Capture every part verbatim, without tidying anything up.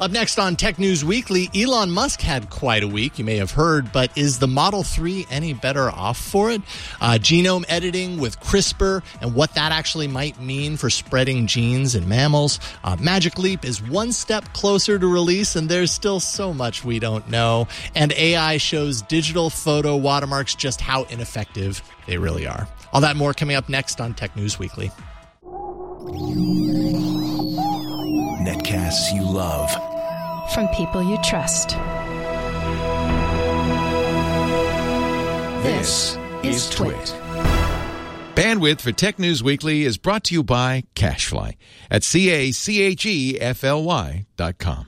Up next on Tech News Weekly, Elon Musk had quite a week, you may have heard, but is the Model three any better off for it? Uh, genome editing with CRISPR and what that actually might mean for spreading genes in mammals. Uh, Magic Leap is one step closer to release, and there's still so much we don't know. And A I shows digital photo watermarks just how ineffective they really are. All that and more coming up next on Tech News Weekly. Netcasts you love. From people you trust. This is Twit. Bandwidth for Tech News Weekly is brought to you by CacheFly at C A C H E F L Y dot com.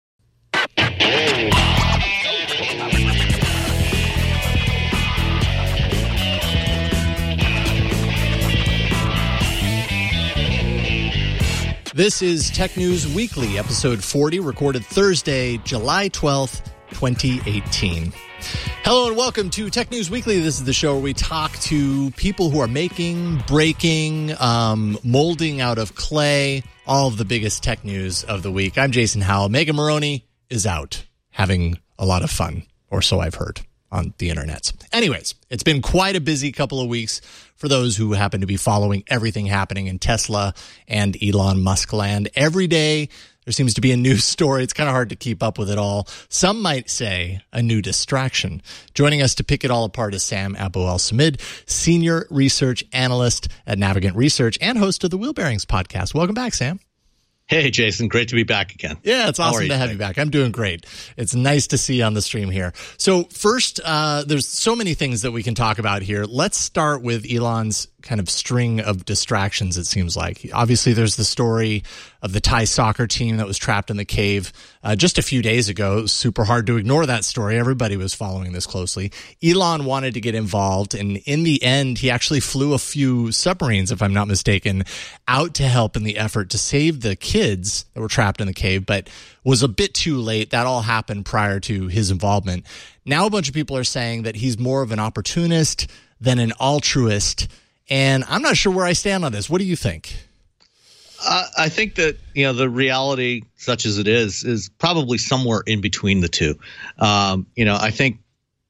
This is Tech News Weekly, episode forty, recorded Thursday, July twelfth, twenty eighteen. Hello and welcome to Tech News Weekly. This is the show where we talk to people who are making, breaking, um, molding out of clay, all of the biggest tech news of the week. I'm Jason Howell. Megan Maroney is out having a lot of fun, or so I've heard on the internet. Anyways, it's been quite a busy couple of weeks for those who happen to be following everything happening in Tesla and Elon Musk land. Every day, there seems to be a new story. It's kind of hard to keep up with it all. Some might say a new distraction. Joining us to pick it all apart is Sam Abu-El-Samid, Senior Research Analyst at Navigant Research and host of the Wheel Bearings Podcast. Welcome back, Sam. Hey, Jason. Great to be back again. Yeah, it's awesome you to have today? you back. I'm doing great. It's nice to see you on the stream here. So first, uh, there's so many things that we can talk about here. Let's start with Elon's kind of string of distractions, it seems like. Obviously, there's the story of the Thai soccer team that was trapped in the cave uh, just a few days ago. It was super hard to ignore that story. Everybody was following this closely. Elon wanted to get involved, and in the end, he actually flew a few submarines, if I'm not mistaken, out to help in the effort to save the kids that were trapped in the cave, but was a bit too late. That all happened prior to his involvement. Now a bunch of people are saying that he's more of an opportunist than an altruist, and I'm not sure where I stand on this. What do you think? Uh, I think that, you know, the reality, such as it is, is probably somewhere in between the two. Um, you know, I think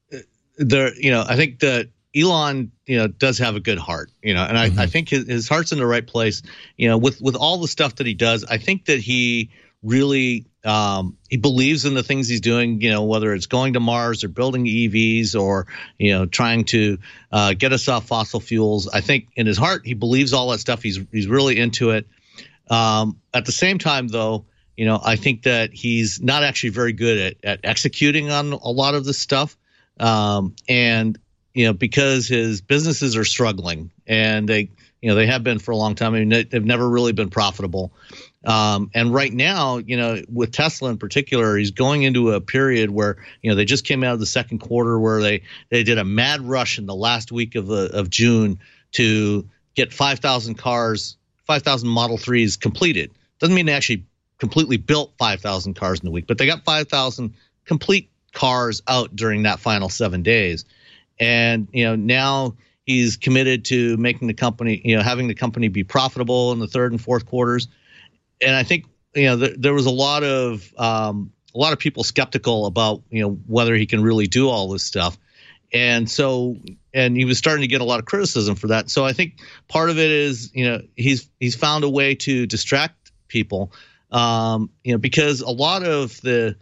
there, you know, I think that Elon, you know, does have a good heart, you know, and I, mm-hmm. I think his, his heart's in the right place. You know, with with all the stuff that he does, I think that he really um, he believes in the things he's doing, you know, whether it's going to Mars or building E Vs or, you know, trying to uh, get us off fossil fuels. I think in his heart, he believes all that stuff. He's he's really into it. Um, at the same time, though, you know, I think that he's not actually very good at, at executing on a lot of this stuff. Um, and, you know, because his businesses are struggling and they, you know, they have been for a long time. I mean, they've never really been profitable. Um, and right now, you know, with Tesla in particular, he's going into a period where, you know, they just came out of the second quarter where they, they did a mad rush in the last week of the, of June to get five thousand cars, five thousand Model threes completed. Doesn't mean they actually completely built five thousand cars in a week, but they got five thousand complete cars out during that final seven days. And, you know, now he's committed to making the company, you know, having the company be profitable in the third and fourth quarters. And I think, you know, th- there was a lot of um, a lot of people skeptical about, you know, whether he can really do all this stuff. And so, and he was starting to get a lot of criticism for that. So I think part of it is, you know, he's he's found a way to distract people, um, you know, because a lot of the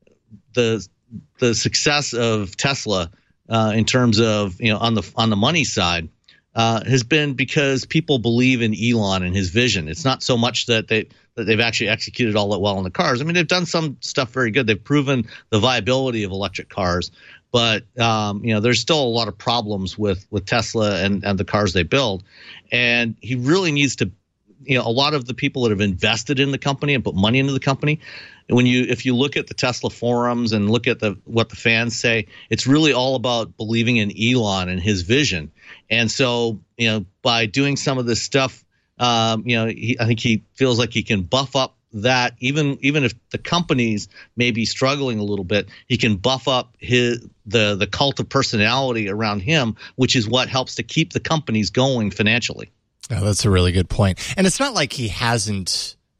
the the success of Tesla uh, in terms of, you know, on the on the money side uh, has been because people believe in Elon and his vision. It's not so much that they that they've actually executed all that well in the cars. I mean, they've done some stuff very good. They've proven the viability of electric cars. But, um, you know, there's still a lot of problems with, with Tesla and, and the cars they build. And he really needs to, you know, a lot of the people that have invested in the company and put money into the company, when you if you look at the Tesla forums and look at the what the fans say, it's really all about believing in Elon and his vision. And so, you know, by doing some of this stuff, um, you know, he, I think he feels like he can buff up that even even if the companies may be struggling a little bit, he can buff up his the the cult of personality around him, which is what helps to keep the companies going financially. Oh, that's a really good point. And it's not like he hasn't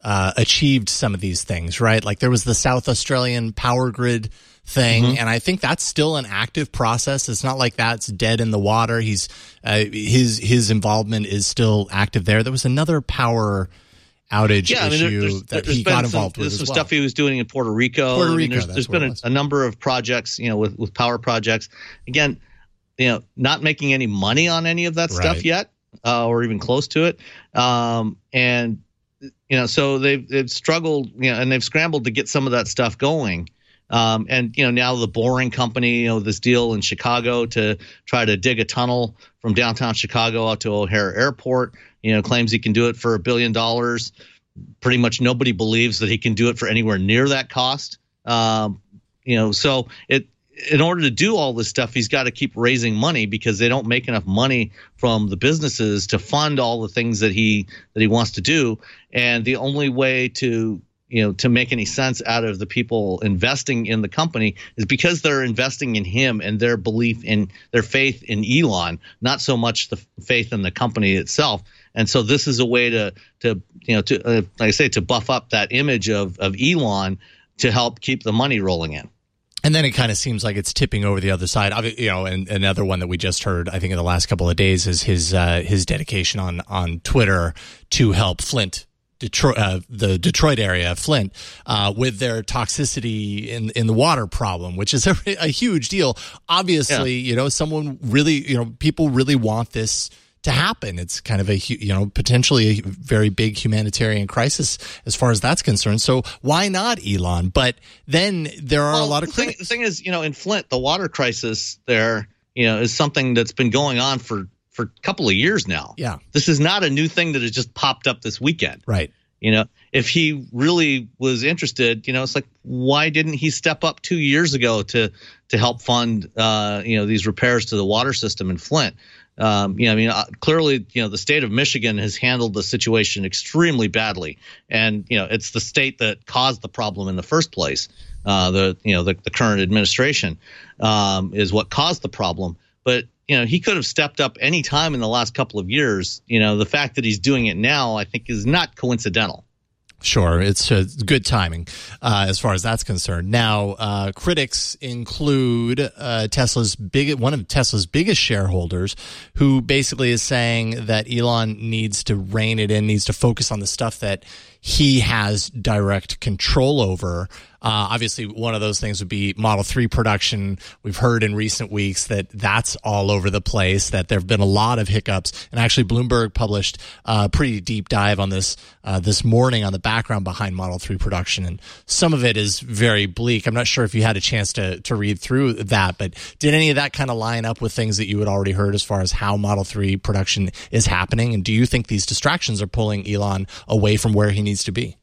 uh, achieved some of these things, right? Like there was the South Australian power grid thing, mm-hmm. and I think that's still an active process. It's not like that's dead in the water. He's uh, his his involvement is still active there. There was another power outage yeah, issue I mean, there, that he got involved some, with There's as some well. stuff he was doing in Puerto Rico. Puerto Rico. I mean, there's there's been a, a number of projects, you know, with, with power projects. Again, you know, not making any money on any of that Right. stuff yet, uh, or even close to it. Um, and you know, so they've they've struggled, you know, and they've scrambled to get some of that stuff going. Um, and you know, now the Boring Company, you know, this deal in Chicago to try to dig a tunnel from downtown Chicago out to O'Hare Airport, you know, claims he can do it for a billion dollars. Pretty much nobody believes that he can do it for anywhere near that cost. Um, you know, so it in order to do all this stuff, he's got to keep raising money because they don't make enough money from the businesses to fund all the things that he that he wants to do. And the only way to you know, to make any sense out of the people investing in the company is because they're investing in him and their belief in their faith in Elon, not so much the faith in the company itself. And so this is a way to, to you know, to uh, like I say, to buff up that image of of Elon to help keep the money rolling in. And then it kind of seems like it's tipping over the other side. You know, and another one that we just heard, I think, in the last couple of days is his uh, his dedication on on Twitter to help Flint. Detroit, uh, the Detroit area, Flint, uh, with their toxicity in in the water problem, which is a, a huge deal. Obviously, yeah. you know, someone really, you know, people really want this to happen. It's kind of a, you know, potentially a very big humanitarian crisis as far as that's concerned. So why not Elon? But then there are well, a lot of the thing, critics. The thing is, you know, in Flint, the water crisis there, you know, is something that's been going on for. for a couple of years now. Yeah. This is not a new thing that has just popped up this weekend. Right. You know, if he really was interested, you know, it's like, why didn't he step up two years ago to to help fund, uh, you know, these repairs to the water system in Flint? Um, you know, I mean, uh, clearly, you know, the state of Michigan has handled the situation extremely badly. And, you know, it's the state that caused the problem in the first place. Uh, the, you know, the, the current administration um, is what caused the problem. But, you know, he could have stepped up any time in the last couple of years. You know, the fact that he's doing it now, I think, is not coincidental. Sure, it's uh, good timing uh, as far as that's concerned. Now, uh, critics include uh, Tesla's big, one of Tesla's biggest shareholders, who basically is saying that Elon needs to rein it in, needs to focus on the stuff that he has direct control over. Uh, obviously, one of those things would be Model three production. We've heard in recent weeks that that's all over the place, that there have been a lot of hiccups. And actually, Bloomberg published a pretty deep dive on this uh, this morning on the background behind Model three production. And some of it is very bleak. I'm not sure if you had a chance to, to read through that, but did any of that kind of line up with things that you had already heard as far as how Model three production is happening? And do you think these distractions are pulling Elon away from where he needs to be?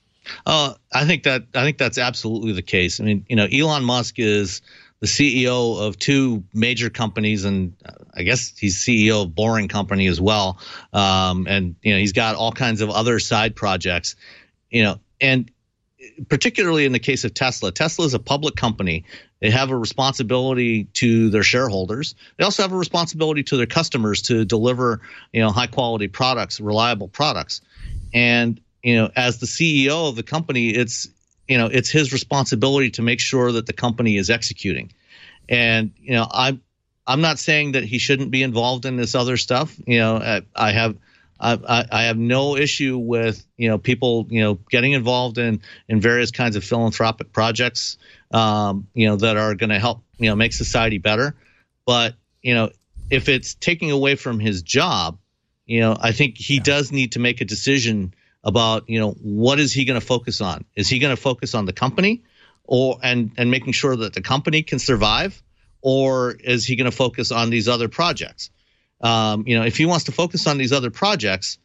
Uh, I think that I think that's absolutely the case. I mean, you know, Elon Musk is the C E O of two major companies, and I guess he's C E O of Boring Company as well. Um, and you know, he's got all kinds of other side projects. You know, and particularly in the case of Tesla, Tesla is a public company. They have a responsibility to their shareholders. They also have a responsibility to their customers to deliver, you know, high quality products, reliable products, and you know, as the C E O of the company, it's, you know, it's his responsibility to make sure that the company is executing. And, you know, I'm, I'm not saying that he shouldn't be involved in this other stuff. You know, I, I have, I, I have no issue with, you know, people, you know, getting involved in, in various kinds of philanthropic projects, um, you know, that are going to help, you know, make society better. But, you know, if it's taking away from his job, you know, I think he yeah. does need to make a decision about, you know, what is he going to focus on? Is he going to focus on the company or and and making sure that the company can survive, or is he going to focus on these other projects? Um, you know, if he wants to focus on these other projects,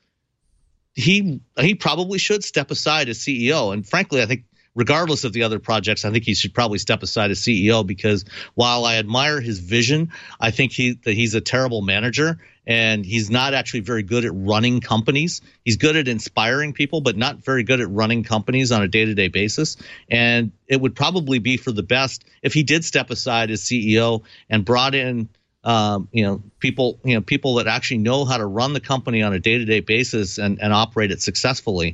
he he probably should step aside as C E O. And frankly, I think regardless of the other projects, I think he should probably step aside as C E O, because while I admire his vision, I think he that he's a terrible manager. And he's not actually very good at running companies. He's good at inspiring people, but not very good at running companies on a day-to-day basis. And it would probably be for the best if he did step aside as C E O and brought in, um, you know, people, you know, people that actually know how to run the company on a day-to-day basis and, and operate it successfully.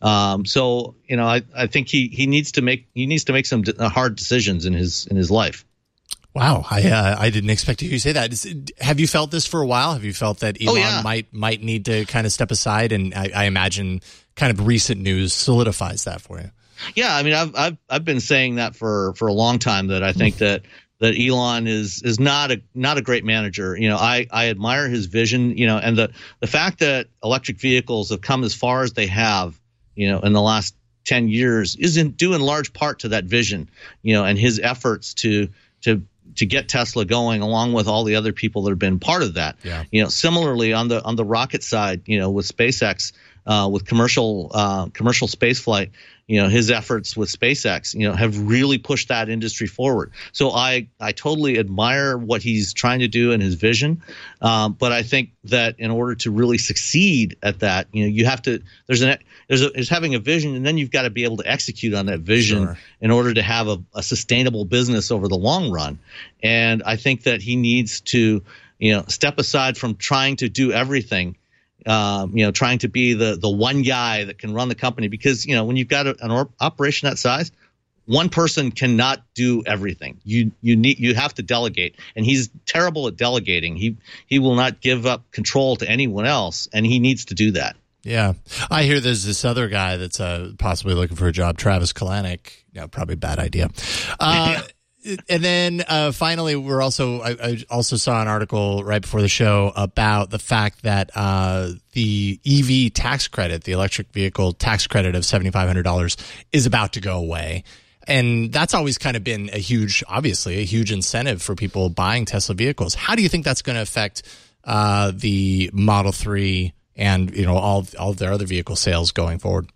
Um, so you know, I, I think he he needs to make he needs to make some d- hard decisions in his in his life. Wow, I uh, I didn't expect you to say that. Is, have you felt this for a while? Have you felt that Elon oh, yeah. might might need to kind of step aside? And I, I imagine kind of recent news solidifies that for you. Yeah, I mean, I've I've I've been saying that for, for a long time, that I think that, that Elon is is not a not a great manager. You know, I, I admire his vision. You know, and the the fact that electric vehicles have come as far as they have, you know, in the last ten years, is in due in large part to that vision. You know, and his efforts to to to get Tesla going, along with all the other people that have been part of that. Yeah. You know, similarly on the on the rocket side, you know, with SpaceX, uh, with commercial uh, commercial space flight, you know, his efforts with SpaceX, you know, have really pushed that industry forward. So I I totally admire what he's trying to do and his vision, um, but I think that in order to really succeed at that, you know, you have to there's an there's a, there's having a vision, and then you've got to be able to execute on that vision Sure. in order to have a, a sustainable business over the long run. And I think that he needs to, you know, step aside from trying to do everything. Um, you know, trying to be the the one guy that can run the company, because, you know, when you've got a, an or, operation that size, one person cannot do everything. You you need you have to delegate, and he's terrible at delegating. He he will not give up control to anyone else, and he needs to do that. Yeah, I hear there's this other guy that's uh, possibly looking for a job, Travis Kalanick. Yeah, probably a bad idea. Uh, And then uh, finally, we're also I, I also saw an article right before the show about the fact that uh, the E V tax credit, the electric vehicle tax credit of seven thousand five hundred dollars, is about to go away. And that's always kind of been a huge, obviously, a huge incentive for people buying Tesla vehicles. How do you think that's going to affect uh, the Model three and, you know, all all of their other vehicle sales going forward?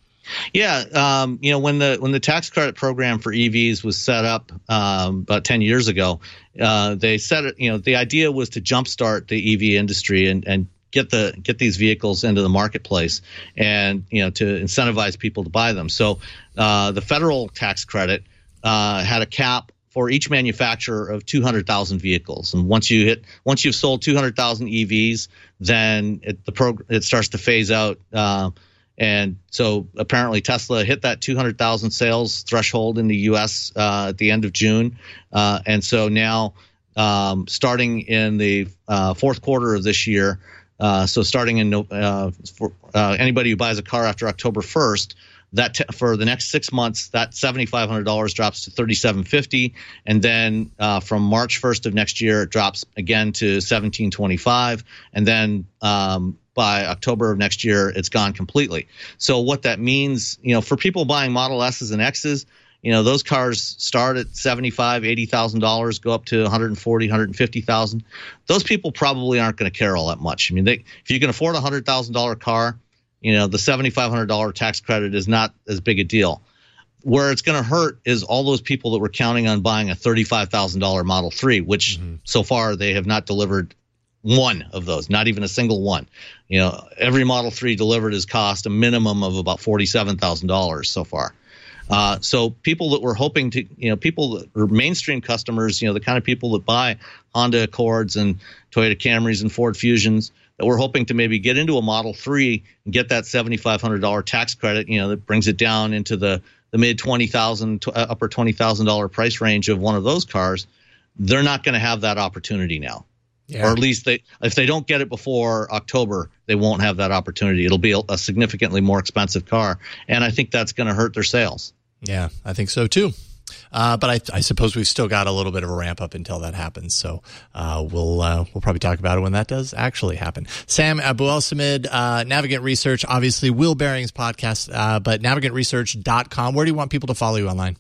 Yeah, um, you know, when the when the tax credit program for E Vs was set up um, about ten years ago, uh, they set it. You know, the idea was to jumpstart the E V industry and and get the get these vehicles into the marketplace, and, you know, to incentivize people to buy them. So uh, the federal tax credit uh, had a cap for each manufacturer of two hundred thousand vehicles, and once you hit once you've sold two hundred thousand E Vs, then it, the prog- it starts to phase out. Uh, And so apparently Tesla hit that two hundred thousand sales threshold in the U S uh, at the end of June. Uh, and so now um, starting in the uh, fourth quarter of this year, uh, so starting in uh, for uh, anybody who buys a car after October first, that t- for the next six months, that seven thousand five hundred dollars drops to three thousand seven hundred fifty dollars. And then uh, from March first of next year, it drops again to one thousand seven hundred twenty-five dollars. And then um, by October of next year, it's gone completely. So what that means, you know, for people buying Model S's and X's, you know, those cars start at seventy-five thousand dollars, eighty thousand dollars, go up to one hundred forty thousand dollars, one hundred fifty thousand dollars. Those people probably aren't going to care all that much. I mean, they, if you can afford a one hundred thousand dollars car, you know, the seven thousand five hundred dollars tax credit is not as big a deal. Where it's going to hurt is all those people that were counting on buying a thirty-five thousand dollars Model three, which mm-hmm. so far they have not delivered one of those, not even a single one. You know, every Model three delivered has cost a minimum of about forty-seven thousand dollars so far. Uh, so people that were hoping to, you know, people that are mainstream customers, you know, the kind of people that buy Honda Accords and Toyota Camrys and Ford Fusions, that we're hoping to maybe get into a Model three and get that seven thousand five hundred dollars tax credit, you know, that brings it down into the, the mid twenty thousand dollars, upper twenty thousand dollars price range of one of those cars. They're not going to have that opportunity now. Yeah. Or at least they, if they don't get it before October, they won't have that opportunity. It'll be a, a significantly more expensive car, and I think that's going to hurt their sales. Yeah, I think so too. Uh, but I, I suppose we've still got a little bit of a ramp up until that happens. So uh, we'll uh, we'll probably talk about it when that does actually happen. Sam Abuelsamid, uh, Navigant Research, obviously Wheel Bearings podcast, uh, but navigant research dot com. Where do you want people to follow you online?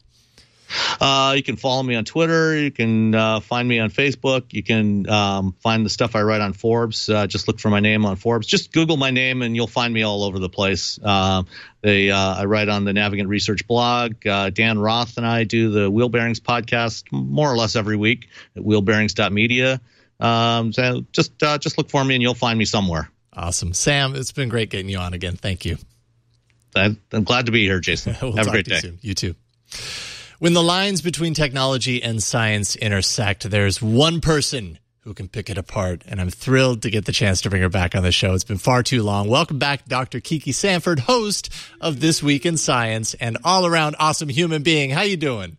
Uh, you can follow me on Twitter. You can uh, find me on Facebook. You can um, find the stuff I write on Forbes. Uh, just look for my name on Forbes. Just Google my name and you'll find me all over the place. Uh, they, uh, I write on the Navigant Research blog. Uh, Dan Roth and I do the Wheel Bearings podcast more or less every week at wheel bearings dot media. Um, so just uh, just look for me and you'll find me somewhere. Awesome. Sam, it's been great getting you on again. Thank you. I'm glad to be here, Jason. we'll Have a great day. You, soon. You too. When the lines between technology and science intersect, there's one person who can pick it apart, and I'm thrilled to get the chance to bring her back on the show. It's been far too long. Welcome back, Doctor Kiki Sanford, host of This Week in Science, and all-around awesome human being. How you doing?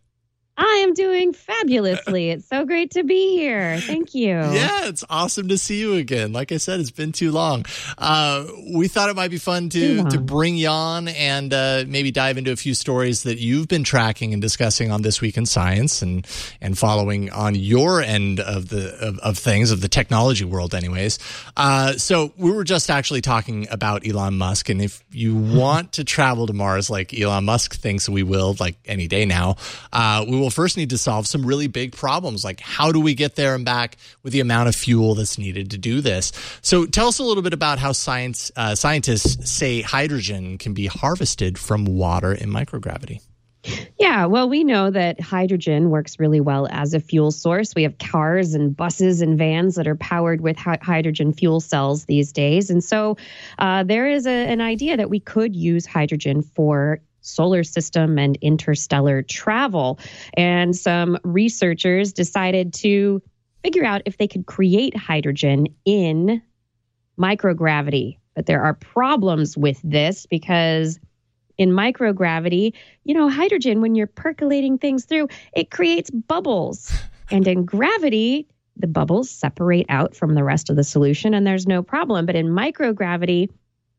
I am doing fabulously. It's so great to be here. Thank you. Yeah, it's awesome to see you again. Like I said, it's been too long. Uh, we thought it might be fun to to bring you on and uh, maybe dive into a few stories that you've been tracking and discussing on This Week in Science and and following on your end of the of, of things, of the technology world anyways. Uh, so we were just actually talking about Elon Musk, and if you want to travel to Mars like Elon Musk thinks we will, like any day now, uh, we will first need to solve some really big problems, like how do we get there and back with the amount of fuel that's needed to do this. So tell us a little bit about how science uh, scientists say hydrogen can be harvested from water in microgravity. Yeah, well, we know that hydrogen works really well as a fuel source. We have cars and buses and vans that are powered with hi- hydrogen fuel cells these days. And so uh, there is a, an idea that we could use hydrogen for solar system and interstellar travel. And some researchers decided to figure out if they could create hydrogen in microgravity. But there are problems with this because in microgravity, you know, hydrogen, when you're percolating things through, it creates bubbles. And in gravity, the bubbles separate out from the rest of the solution and there's no problem. But in microgravity,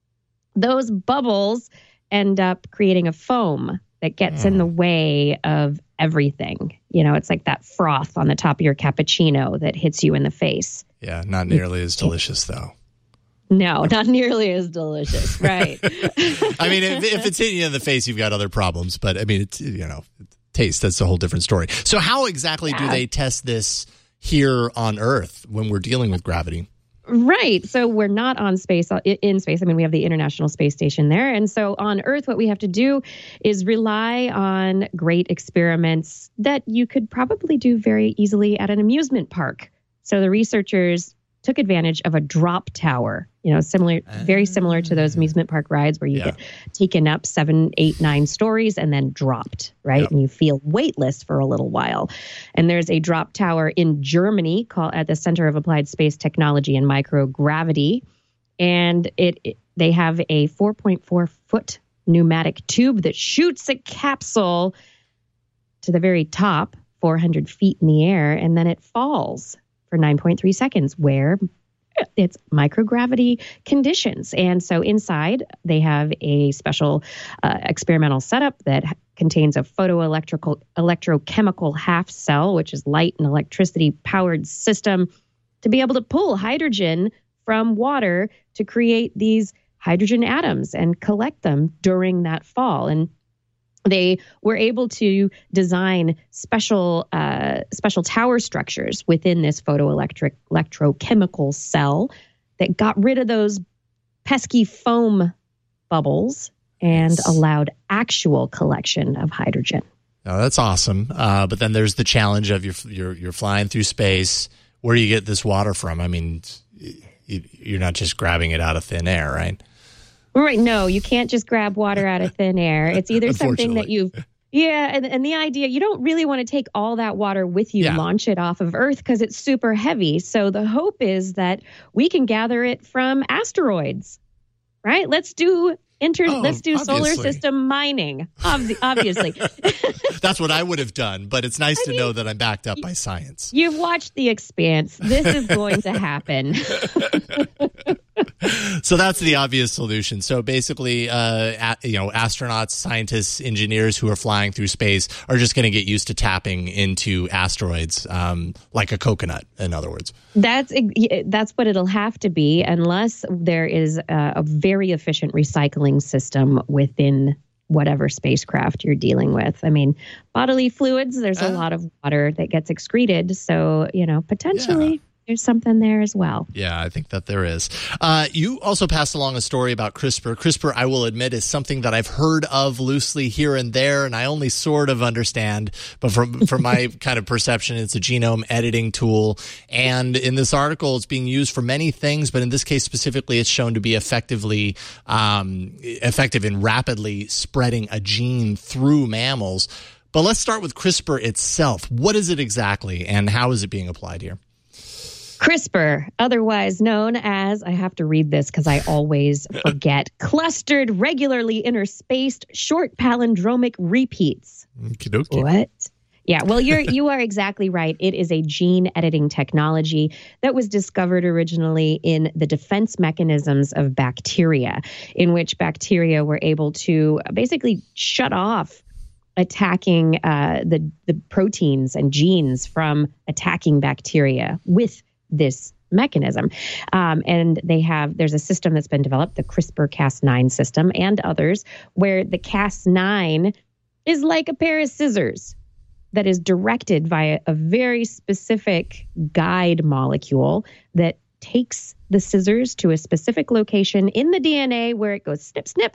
those bubbles end up creating a foam that gets mm. in the way of everything. You know, it's like that froth on the top of your cappuccino that hits you in the face. Yeah, not nearly as delicious, though. No, not nearly as delicious, right? I mean, if, if it's hitting you in the face, you've got other problems. But, I mean, it's, you know, taste, that's a whole different story. So how exactly yeah. do they test this here on Earth when we're dealing with gravity? Right. So we're not on space, in space. I mean, we have the International Space Station there. And so on Earth, what we have to do is rely on great experiments that you could probably do very easily at an amusement park. So the researchers took advantage of a drop tower, you know, similar, very similar to those amusement park rides where you yeah. get taken up seven, eight, nine stories and then dropped, right? Yep. And you feel weightless for a little while. And there's a drop tower in Germany called at the Center of Applied Space Technology and Microgravity. And it, it they have a four point four foot pneumatic tube that shoots a capsule to the very top, four hundred feet in the air, and then it falls for nine point three seconds, where it's microgravity conditions. And so inside, they have a special uh, experimental setup that contains a photoelectrical electrochemical half cell, which is light and electricity powered system to be able to pull hydrogen from water to create these hydrogen atoms and collect them during that fall. And they were able to design special uh, special tower structures within this photoelectric electrochemical cell that got rid of those pesky foam bubbles and yes. allowed actual collection of hydrogen. Oh, that's awesome. Uh, but then there's the challenge of you're, you're, you're flying through space. Where do you get this water from? I mean, you're not just grabbing it out of thin air, right? Right. No, you can't just grab water out of thin air. It's either something that you've, yeah. And, and the idea, you don't really want to take all that water with you, yeah. launch it off of Earth because it's super heavy. So the hope is that we can gather it from asteroids, right? Let's do inter, oh, let's do obviously. solar system mining, ob- obviously. That's what I would have done, but it's nice I to mean, know that I'm backed up by science. You've watched The Expanse. This is going to happen. So that's the obvious solution. So basically, uh, a, you know, astronauts, scientists, engineers who are flying through space are just going to get used to tapping into asteroids, um, like a coconut, in other words. That's that's what it'll have to be, unless there is a, a very efficient recycling system within whatever spacecraft you're dealing with. I mean, bodily fluids, there's uh, a lot of water that gets excreted. So, you know, potentially... Yeah. There's something there as well. Yeah, I think that there is. Uh, you also passed along a story about CRISPR. CRISPR, I will admit, is something that I've heard of loosely here and there, and I only sort of understand. But from, from my kind of perception, it's a genome editing tool. And in this article, it's being used for many things, but in this case specifically, it's shown to be effectively um, effective in rapidly spreading a gene through mammals. But let's start with CRISPR itself. What is it exactly, and how is it being applied here? CRISPR, otherwise known as, I have to read this because I always forget, clustered, regularly interspaced, short palindromic repeats. Okey-dokey. What? Yeah, well, you're you are exactly right. It is a gene editing technology that was discovered originally in the defense mechanisms of bacteria, in which bacteria were able to basically shut off attacking uh, the the proteins and genes from attacking bacteria with this mechanism. Um, and they have, there's a system that's been developed, the CRISPR Cas nine system and others, where the Cas nine is like a pair of scissors that is directed via a very specific guide molecule that takes the scissors to a specific location in the D N A where it goes snip, snip,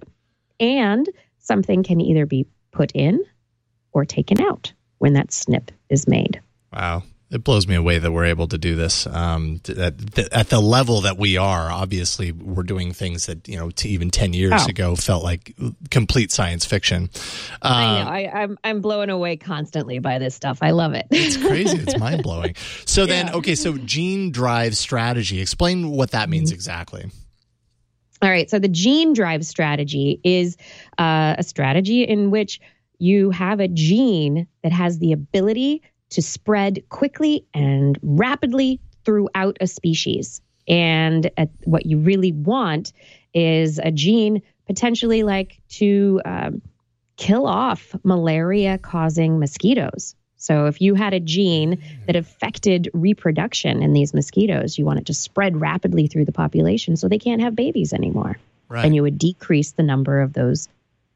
and something can either be put in or taken out when that snip is made. Wow. It blows me away that we're able to do this um, at, the, at the level that we are. Obviously, we're doing things that, you know, to even ten years oh. ago felt like complete science fiction. Uh, I know. I, I'm I'm blown away constantly by this stuff. I love it. It's crazy. It's mind blowing. So then, Yeah. okay, so gene drive strategy. Explain what that means exactly. All right. So the gene drive strategy is uh, a strategy in which you have a gene that has the ability to spread quickly and rapidly throughout a species. And uh, what you really want is a gene potentially like to um, kill off malaria-causing mosquitoes. So if you had a gene that affected reproduction in these mosquitoes, you want it to spread rapidly through the population so they can't have babies anymore. Right. And you would decrease the number of those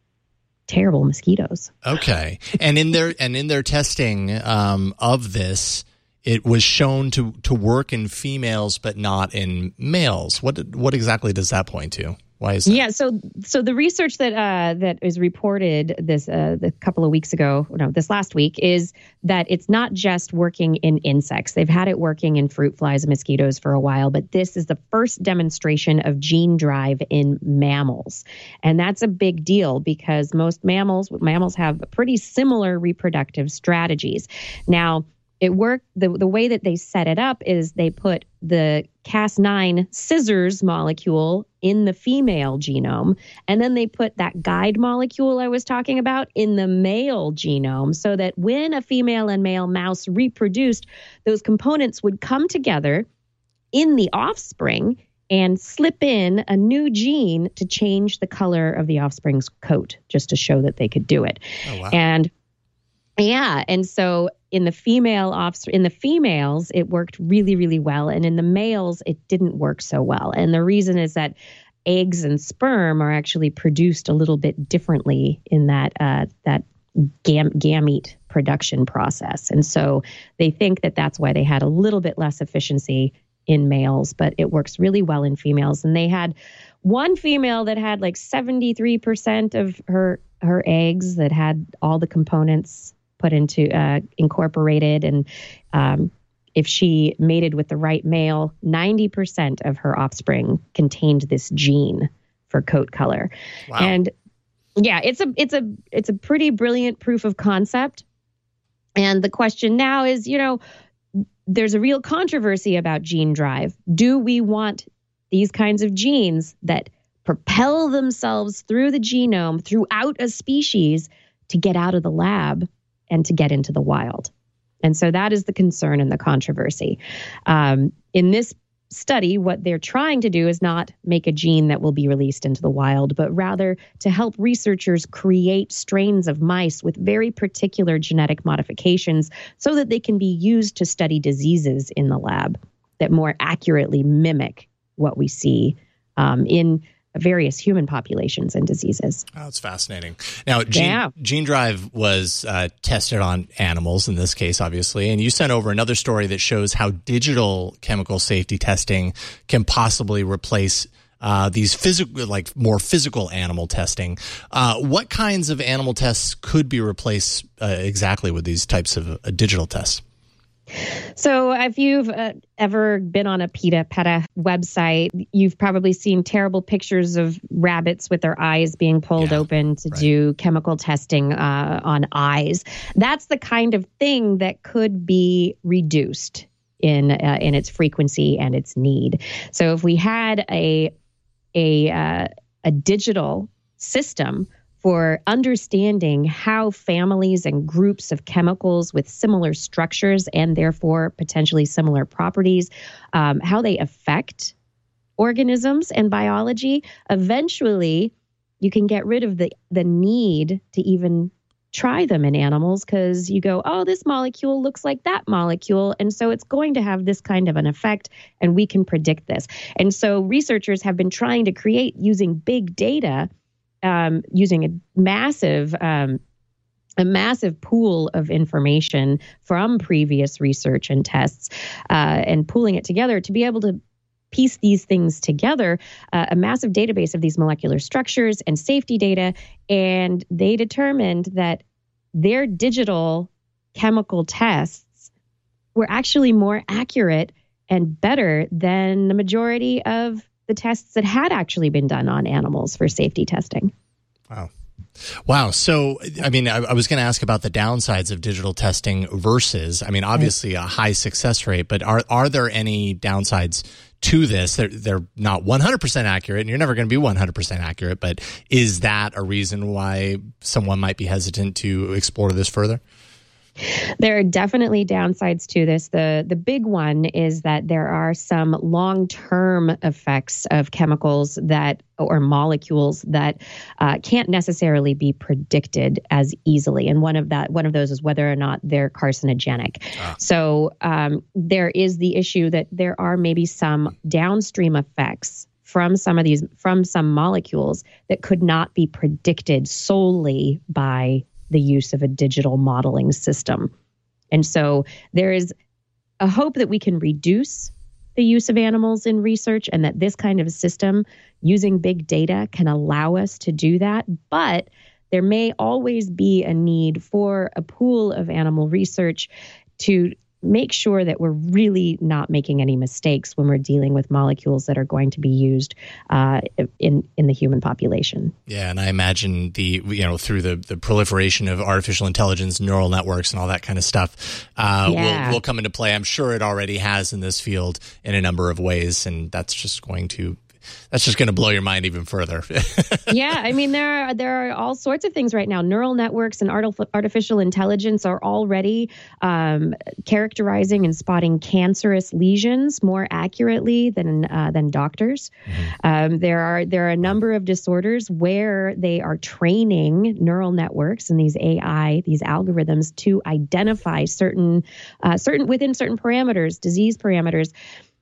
terrible mosquitoes. Okay. And in their and in their testing um, of this, it was shown to to work in females but not in males. What what exactly does that point to? Why is that? Yeah, so so the research that uh, that is reported this uh, a couple of weeks ago, no, this last week, is that it's not just working in insects. They've had it working in fruit flies and mosquitoes for a while, but this is the first demonstration of gene drive in mammals, and that's a big deal because most mammals mammals have pretty similar reproductive strategies. Now, it worked, the, the way that they set it up is they put the Cas nine scissors molecule in the female genome, and then they put that guide molecule I was talking about in the male genome so that when a female and male mouse reproduced, those components would come together in the offspring and slip in a new gene to change the color of the offspring's coat, just to show that they could do it. Oh, wow. And yeah, and so in the female offspring, in the females, it worked really, really well, and in the males, it didn't work so well. And the reason is that eggs and sperm are actually produced a little bit differently in that uh, that gam- gamete production process, and so they think that that's why they had a little bit less efficiency in males, but it works really well in females. And they had one female that had like seventy-three percent of her her eggs that had all the components put into, uh, incorporated. And um, if she mated with the right male, ninety percent of her offspring contained this gene for coat color. Wow. And yeah, it's a, it's a, it's a pretty brilliant proof of concept. And the question now is, you know, there's a real controversy about gene drive. Do we want these kinds of genes that propel themselves through the genome throughout a species to get out of the lab and to get into the wild? And so that is the concern and the controversy. Um, in this study, what they're trying to do is not make a gene that will be released into the wild, but rather to help researchers create strains of mice with very particular genetic modifications so that they can be used to study diseases in the lab that more accurately mimic what we see um, in various human populations and diseases. Oh, it's fascinating. Now, Gene, Yeah. Gene Drive was uh, tested on animals in this case, obviously, and you sent over another story that shows how digital chemical safety testing can possibly replace uh, these physical, like more physical animal testing. Uh, what kinds of animal tests could be replaced uh, exactly with these types of uh, digital tests? So if you've uh, ever been on a PETA PETA website, you've probably seen terrible pictures of rabbits with their eyes being pulled Yeah, open to right. do chemical testing uh, on eyes. That's the kind of thing that could be reduced in uh, in its frequency and its need. So if we had a a uh, a digital system for understanding how families and groups of chemicals with similar structures and therefore potentially similar properties, um, how they affect organisms and biology, eventually you can get rid of the, the need to even try them in animals, because you go, oh, this molecule looks like that molecule, and so it's going to have this kind of an effect, and we can predict this. And so researchers have been trying to create, using big data, Um, using a massive, um, a massive pool of information from previous research and tests, uh, and pooling it together to be able to piece these things together, uh, a massive database of these molecular structures and safety data. And they determined that their digital chemical tests were actually more accurate and better than the majority of the tests that had actually been done on animals for safety testing. Wow. Wow. So, I mean, I, I was going to ask about the downsides of digital testing versus, I mean, obviously a high success rate, but are are there any downsides to this? They're, they're not one hundred percent accurate, and you're never going to be one hundred percent accurate, but is that a reason why someone might be hesitant to explore this further? There are definitely downsides to this. The the big one is that there are some long-term effects of chemicals that or molecules that uh, can't necessarily be predicted as easily. And one of that one of those is whether or not they're carcinogenic. Ah. So um, there is the issue that there are maybe some downstream effects from some of these from some molecules that could not be predicted solely by the use of a digital modeling system. And so there is a hope that we can reduce the use of animals in research, and that this kind of a system using big data can allow us to do that. But there may always be a need for a pool of animal research to make sure that we're really not making any mistakes when we're dealing with molecules that are going to be used uh, in in the human population. Yeah, and I imagine the you know through the, the proliferation of artificial intelligence, neural networks, and all that kind of stuff uh, yeah. will will come into play. I'm sure it already has in this field in a number of ways, and that's just going to. That's just going to blow your mind even further. Yeah, I mean, there are there are all sorts of things right now. Neural networks and artif- artificial intelligence are already um, characterizing and spotting cancerous lesions more accurately than uh, than doctors. Mm-hmm. Um, there are there are a number of disorders where they are training neural networks and these A I, these algorithms, to identify certain uh, certain within certain parameters, disease parameters,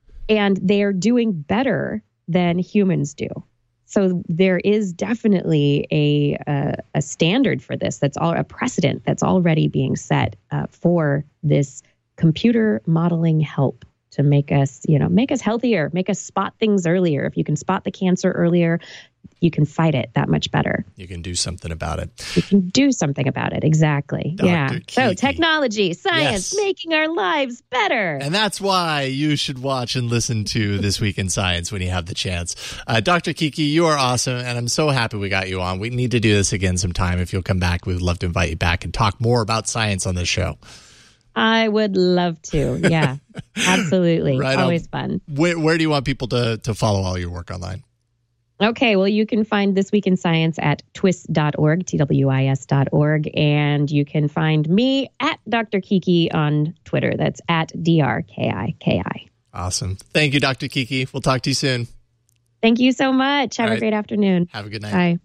and they are doing better than humans do. So there is definitely a a, a standard for this. That's all a precedent that's already being set uh, for this computer modeling help to make us, you know, make us healthier, make us spot things earlier. If you can spot the cancer earlier, you can fight it that much better. You can do something about it. You can do something about it. Exactly. Doctor Yeah. Kiki. So technology, science, Yes. making our lives better. And that's why you should watch and listen to This Week in Science when you have the chance. Uh, Doctor Kiki, you are awesome, and I'm so happy we got you on. We need to do this again sometime. If you'll come back, we would love to invite you back and talk more about science on this show. I would love to. Yeah, absolutely. Right Always on. fun. Where, where do you want people to, to follow all your work online? Okay, well, you can find This Week in Science at twist dot org, T W I S dot org, and you can find me at Doctor Kiki on Twitter. That's at D R K I K I. Awesome. Thank you, Doctor Kiki. We'll talk to you soon. Thank you so much. Have All a right. great afternoon. Have a good night. Bye.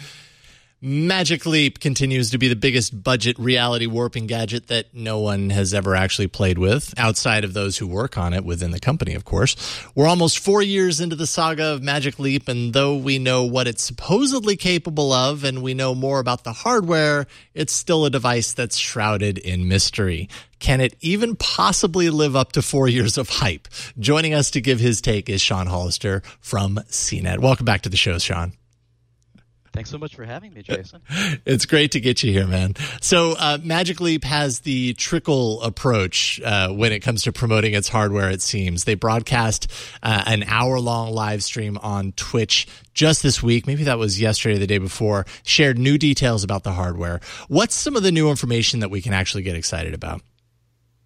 Magic Leap continues to be the biggest budget reality warping gadget that no one has ever actually played with, outside of those who work on it within the company, of course. We're almost four years into the saga of Magic Leap, and though we know what it's supposedly capable of and we know more about the hardware, it's still a device that's shrouded in mystery. Can it even possibly live up to four years of hype? Joining us to give his take is Sean Hollister from C net. Welcome back to the show, Sean. Thanks so much for having me, Jason. It's great to get you here, man. So uh, Magic Leap has the trickle approach uh, when it comes to promoting its hardware, it seems. They broadcast uh, an hour-long live stream on Twitch just this week. Maybe that was yesterday or the day before. Shared new details about the hardware. What's some of the new information that we can actually get excited about?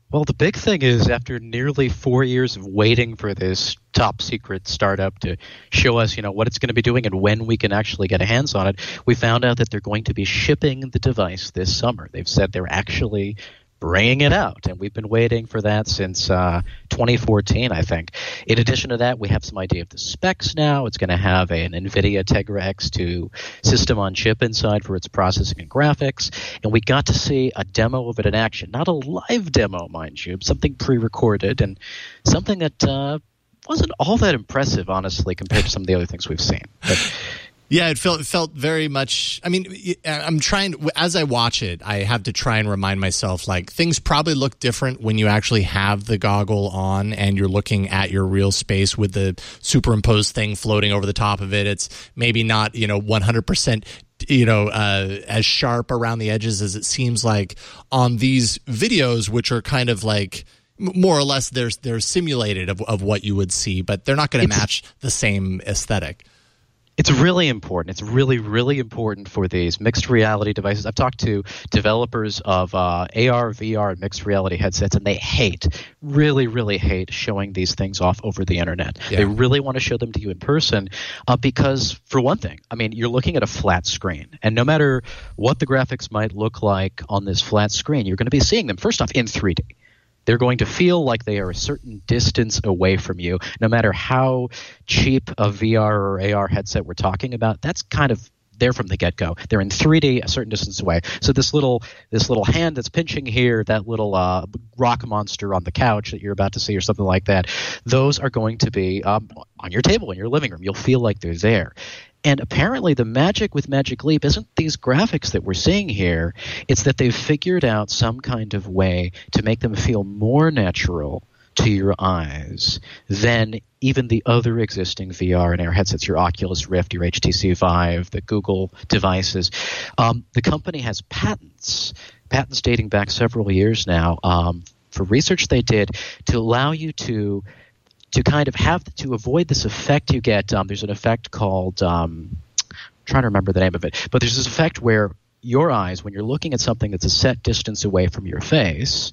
Well, the big thing is after nearly four years of waiting for this top secret startup to show us, you know, what it's going to be doing and when we can actually get a hands on it, we found out that they're going to be shipping the device this summer. They've said they're actually bringing it out, and we've been waiting for that since uh, twenty fourteen, I think. In addition to that, we have some idea of the specs now. It's going to have an NVIDIA Tegra X two system on chip inside for its processing and graphics, and we got to see a demo of it in action. Not a live demo, mind you, something pre-recorded, and something that uh, wasn't all that impressive, honestly, compared to some of the other things we've seen. But yeah, it felt it felt very much. I mean, I'm trying as I watch it, I have to try and remind myself like things probably look different when you actually have the goggle on and you're looking at your real space with the superimposed thing floating over the top of it. It's maybe not, you know, one hundred percent you know, uh, as sharp around the edges as it seems like on these videos, which are kind of like more or less they're they're simulated of of what you would see, but they're not going to match the same aesthetic. It's really important. It's really, really important for these mixed reality devices. I've talked to developers of uh, A R, V R, and mixed reality headsets, and they hate, really, really hate showing these things off over the internet. Yeah. They really want to show them to you in person uh, because, for one thing, I mean, you're looking at a flat screen, and no matter what the graphics might look like on this flat screen, you're going to be seeing them, first off, in three D. They're going to feel like they are a certain distance away from you, no matter how cheap a V R or A R headset we're talking about. That's kind of there from the get-go. They're in three D, a certain distance away. So this little this little hand that's pinching here, that little uh, rock monster on the couch that you're about to see or something like that, those are going to be um, on your table in your living room. You'll feel like they're there. And apparently the magic with Magic Leap isn't these graphics that we're seeing here. It's that they've figured out some kind of way to make them feel more natural to your eyes than even the other existing V R and A R headsets, your Oculus Rift, your H T C Vive, the Google devices. Um, the company has patents, patents dating back several years now, um, for research they did to allow you to to kind of have to avoid this effect you get. Um, there's an effect called um, I'm trying to remember the name of it, but there's this effect where your eyes, when you're looking at something that's a set distance away from your face,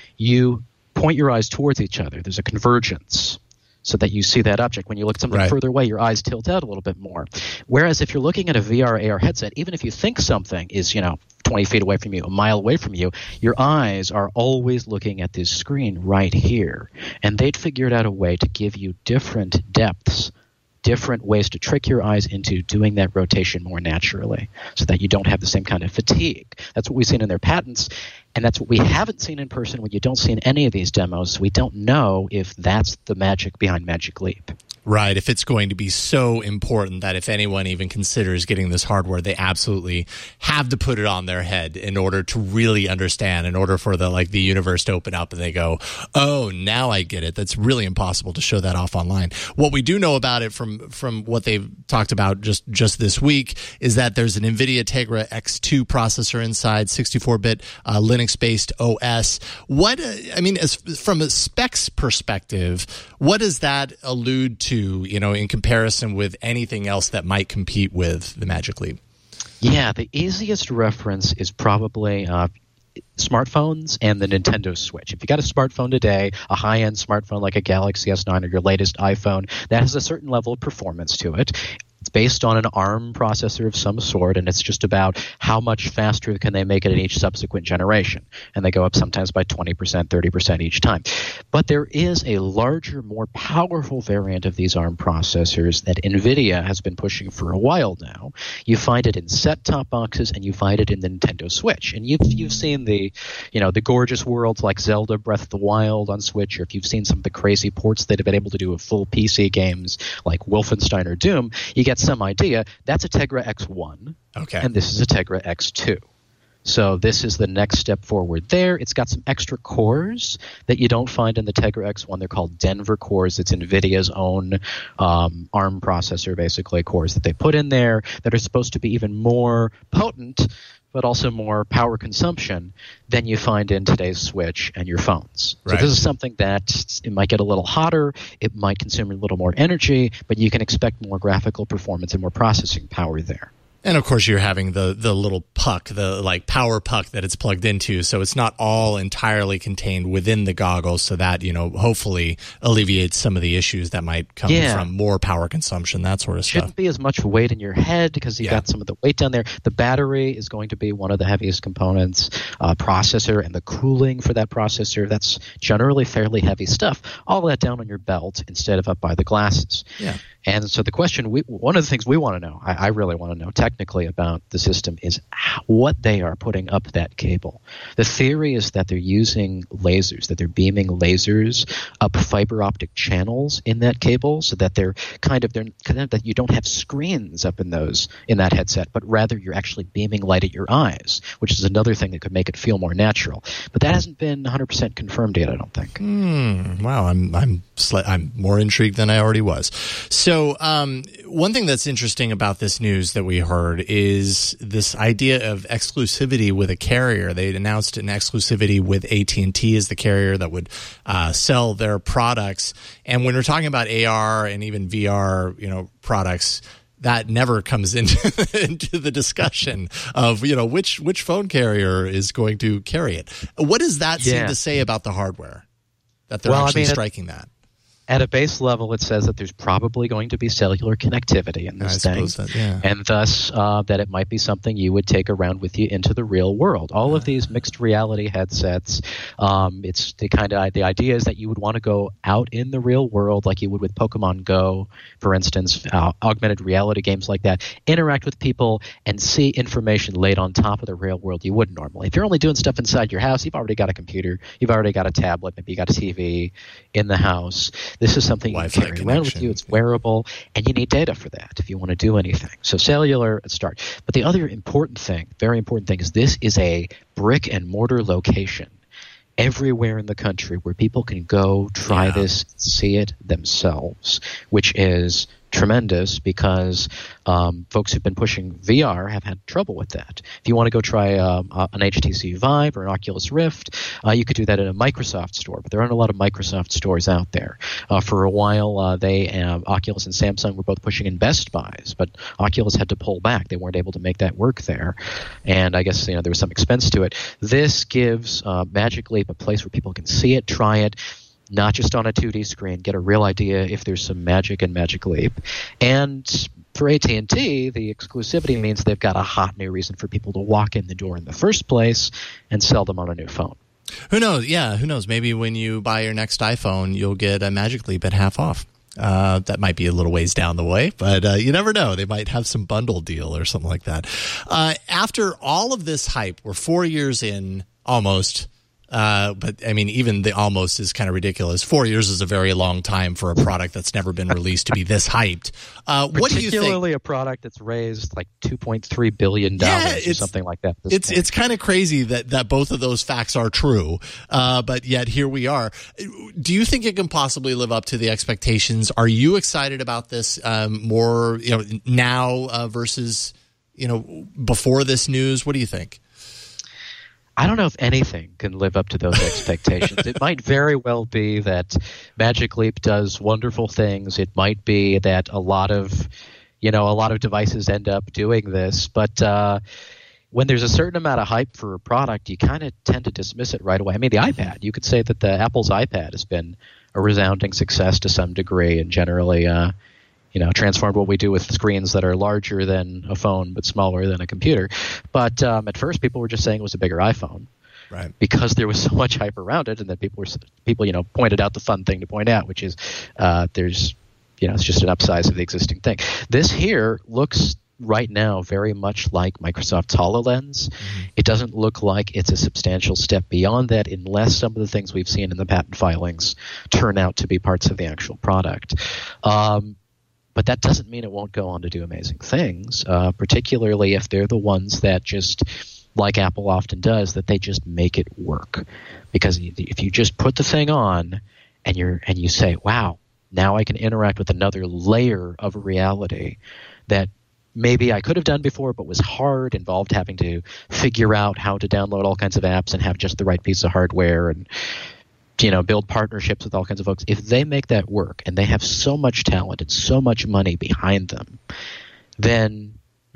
you point your eyes towards each other. There's a convergence so that you see that object. When you look at something right. further away, your eyes tilt out a little bit more. Whereas if you're looking at a V R, A R headset, even if you think something is, you know, twenty feet away from you, a mile away from you, your eyes are always looking at this screen right here. And they'd figured out a way to give you different depths, different ways to trick your eyes into doing that rotation more naturally so that you don't have the same kind of fatigue. That's what we've seen in their patents, and that's what we haven't seen in person when you don't see in any of these demos. We don't know if that's the magic behind Magic Leap. Right. If it's going to be so important that if anyone even considers getting this hardware, they absolutely have to put it on their head in order to really understand, in order for the like the universe to open up and they go, oh, now I get it. That's really impossible to show that off online. What we do know about it from from what they've talked about just, just this week is that there's an NVIDIA Tegra X two processor inside, sixty-four bit uh, Linux-based O S. What, uh, I mean, as from a specs perspective, what does that allude to? You know, in comparison with anything else that might compete with the Magic Leap? Yeah, the easiest reference is probably uh, smartphones and the Nintendo Switch. If you got a smartphone today, a high-end smartphone like a Galaxy S nine or your latest iPhone, that has a certain level of performance to it. It's based on an ARM processor of some sort, and it's just about how much faster can they make it in each subsequent generation. And they go up sometimes by twenty percent, thirty percent each time. But there is a larger, more powerful variant of these ARM processors that NVIDIA has been pushing for a while now. You find it in set-top boxes, and you find it in the Nintendo Switch. And you've, you've seen the, you know, the gorgeous worlds like Zelda Breath of the Wild on Switch, or if you've seen some of the crazy ports that have been able to do of full P C games like Wolfenstein or Doom, you get some idea. That's a Tegra X one, okay, and this is a Tegra X two. So this is the next step forward there. It's got some extra cores that you don't find in the Tegra X one. They're called Denver cores. It's NVIDIA's own um, ARM processor, basically, cores that they put in there that are supposed to be even more potent, but also more power consumption than you find in today's Switch and your phones. So right. This is something that it might get a little hotter, it might consume a little more energy, but you can expect more graphical performance and more processing power there. And of course, you're having the the little puck, the like power puck that it's plugged into, so it's not all entirely contained within the goggles. So that, you know, hopefully alleviates some of the issues that might come yeah. from more power consumption, that sort of stuff. Shouldn't be as much weight in your head because you yeah. got some of the weight down there. The battery is going to be one of the heaviest components. Uh, processor and the cooling for that processor, that's generally fairly heavy stuff. All of that down on your belt instead of up by the glasses. Yeah. And so the question, we, one of the things we want to know, I, I really want to know technically about the system is how, what they are putting up that cable. The theory is that they're using lasers, that they're beaming lasers up fiber optic channels in that cable, so that they're kind of they're kind of that you don't have screens up in those in that headset, but rather you're actually beaming light at your eyes, which is another thing that could make it feel more natural. But that hasn't been one hundred percent confirmed yet, I don't think. Mm, wow, I'm I'm sli- I'm more intrigued than I already was. So um, one thing that's interesting about this news that we heard is this idea of exclusivity with a carrier. They announced an exclusivity with A T and T as the carrier that would uh, sell their products. And when we're talking about A R and even V R, you know, products, that never comes into, into the discussion of, you know, which which phone carrier is going to carry it. What does that yeah. seem to say about the hardware? That they're well, actually I mean, striking that? At a base level, it says that there's probably going to be cellular connectivity in this I thing, that, yeah. and thus uh, that it might be something you would take around with you into the real world. All of these mixed reality headsets, um, it's the kind of the idea is that you would want to go out in the real world, like you would with Pokemon Go, for instance, uh, augmented reality games like that, interact with people and see information laid on top of the real world you wouldn't normally. If you're only doing stuff inside your house, you've already got a computer, you've already got a tablet, maybe you got a T V in the house. This is something you Wi-Fi can carry around with you. It's wearable, and you need data for that if you want to do anything. So cellular, let's start. But the other important thing, very important thing, is this is a brick and mortar location everywhere in the country where people can go try yeah. this, see it themselves, which is tremendous because um, folks who've been pushing V R have had trouble with that. If you want to go try um, uh, an H T C Vive or an Oculus Rift, uh, you could do that in a Microsoft store, but there aren't a lot of Microsoft stores out there. Uh, for a while, uh, they uh, Oculus and Samsung were both pushing in Best Buys, but Oculus had to pull back. They weren't able to make that work there, and I guess you know there was some expense to it. This gives uh, Magic Leap a place where people can see it, try it, not just on a two D screen, get a real idea if there's some magic in Magic Leap. And for A T and T, the exclusivity means they've got a hot new reason for people to walk in the door in the first place and sell them on a new phone. Who knows? Yeah, who knows? Maybe when you buy your next iPhone, you'll get a Magic Leap at half off. Uh, that might be a little ways down the way, but uh, you never know. They might have some bundle deal or something like that. Uh, after all of this hype, we're four years in almost. Uh, but I mean, even the almost is kind of ridiculous. Four years is a very long time for a product that's never been released to be this hyped. Uh, what do you think? Particularly a product that's raised like two point three billion dollars yeah, or something like that. It's point. It's kind of crazy that, that both of those facts are true, uh, but yet here we are. Do you think it can possibly live up to the expectations? Are you excited about this um, more, you know, now uh, versus, you know, before this news? What do you think? I don't know if anything can live up to those expectations. It might very well be that Magic Leap does wonderful things. It might be that a lot of, you know, a lot of devices end up doing this. But uh, when there's a certain amount of hype for a product, you kind of tend to dismiss it right away. I mean, the iPad, you could say that the Apple's iPad has been a resounding success to some degree, and generally, uh, you know, transformed what we do with screens that are larger than a phone but smaller than a computer. But um, at first, people were just saying it was a bigger iPhone, right? Because there was so much hype around it, and that people were people, you know, pointed out the fun thing to point out, which is uh, there's, you know, it's just an upsize of the existing thing. This here looks right now very much like Microsoft's HoloLens. Mm-hmm. It doesn't look like it's a substantial step beyond that, unless some of the things we've seen in the patent filings turn out to be parts of the actual product. Um, But that doesn't mean it won't go on to do amazing things, uh, particularly if they're the ones that just, like Apple often does, that they just make it work. Because if you just put the thing on and you're and you say, wow, now I can interact with another layer of reality that maybe I could have done before but was hard, involved having to figure out how to download all kinds of apps and have just the right piece of hardware and, you know, build partnerships with all kinds of folks. If they make that work and they have so much talent and so much money behind them, then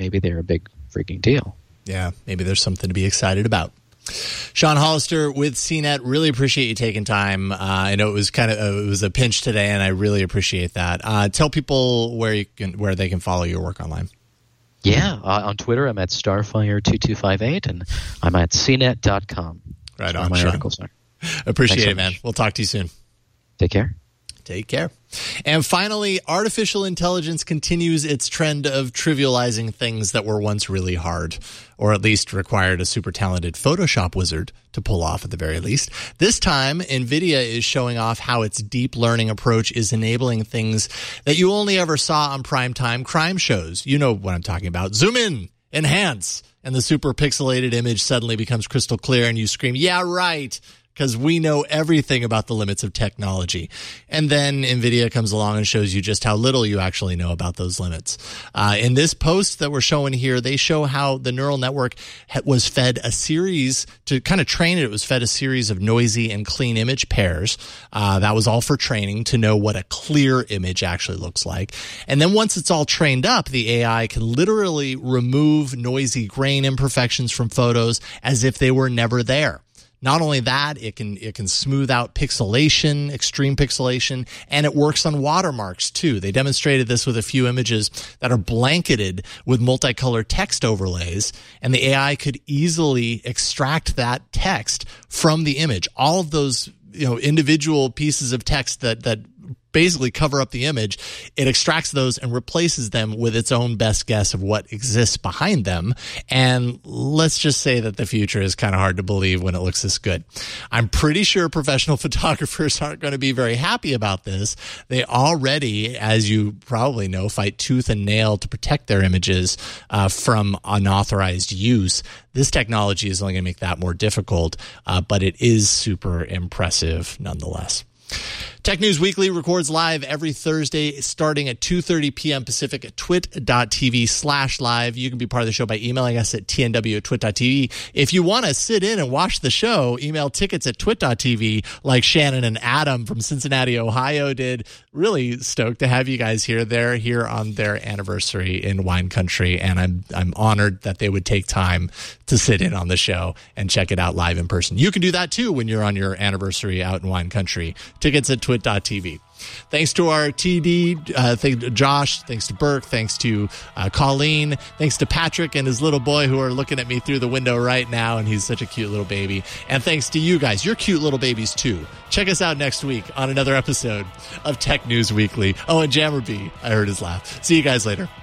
maybe they're a big freaking deal. Yeah, maybe there's something to be excited about. Sean Hollister with C net, really appreciate you taking time. Uh, I know it was kind of uh, it was a pinch today, and I really appreciate that. Uh, tell people where you can where they can follow your work online. Yeah, uh, on Twitter I'm at Starfire two two five eight, and I'm at c net dot com. Right on, my Sean. articles are. Appreciate Thanks so it, man. much. We'll talk to you soon. Take care. Take care. And finally, artificial intelligence continues its trend of trivializing things that were once really hard, or at least required a super talented Photoshop wizard to pull off at the very least. This time, NVIDIA is showing off how its deep learning approach is enabling things that you only ever saw on primetime crime shows. You know what I'm talking about. Zoom in, enhance, and the super pixelated image suddenly becomes crystal clear and you scream, yeah, right, because we know everything about the limits of technology. And then NVIDIA comes along and shows you just how little you actually know about those limits. Uh, in this post that we're showing here, they show how the neural network ha- was fed a series, to kind of train it, it was fed a series of noisy and clean image pairs. Uh, that was all for training to know what a clear image actually looks like. And then once it's all trained up, the A I can literally remove noisy grain imperfections from photos as if they were never there. Not only that, it can it can smooth out pixelation, extreme pixelation, and it works on watermarks too. They demonstrated this with a few images that are blanketed with multicolored text overlays, and the A I could easily extract that text from the image. All of those, you know, individual pieces of text that that basically cover up the image, it extracts those and replaces them with its own best guess of what exists behind them. And let's just say that the future is kind of hard to believe when it looks this good. I'm pretty sure professional photographers aren't going to be very happy about this. They already, as you probably know, fight tooth and nail to protect their images uh, from unauthorized use. This technology is only going to make that more difficult, uh, but it is super impressive nonetheless. Tech News Weekly records live every Thursday starting at two thirty p.m. Pacific at twit.tv slash live. You can be part of the show by emailing us at tnw at twit.tv. If you want to sit in and watch the show, email tickets at twit.tv like Shannon and Adam from Cincinnati, Ohio did. Really stoked to have you guys here. They're here on their anniversary in wine country, and I'm I'm honored that they would take time to sit in on the show and check it out live in person. You can do that too when you're on your anniversary out in wine country. Tickets at twit.tv. Thanks to our T D, uh, thank to Josh, thanks to Burke, thanks to uh, Colleen, thanks to Patrick and his little boy who are looking at me through the window right now, and he's such a cute little baby. And thanks to you guys. You're cute little babies too. Check us out next week on another episode of Tech News Weekly. Oh, and Jammer B, I heard his laugh. See you guys later.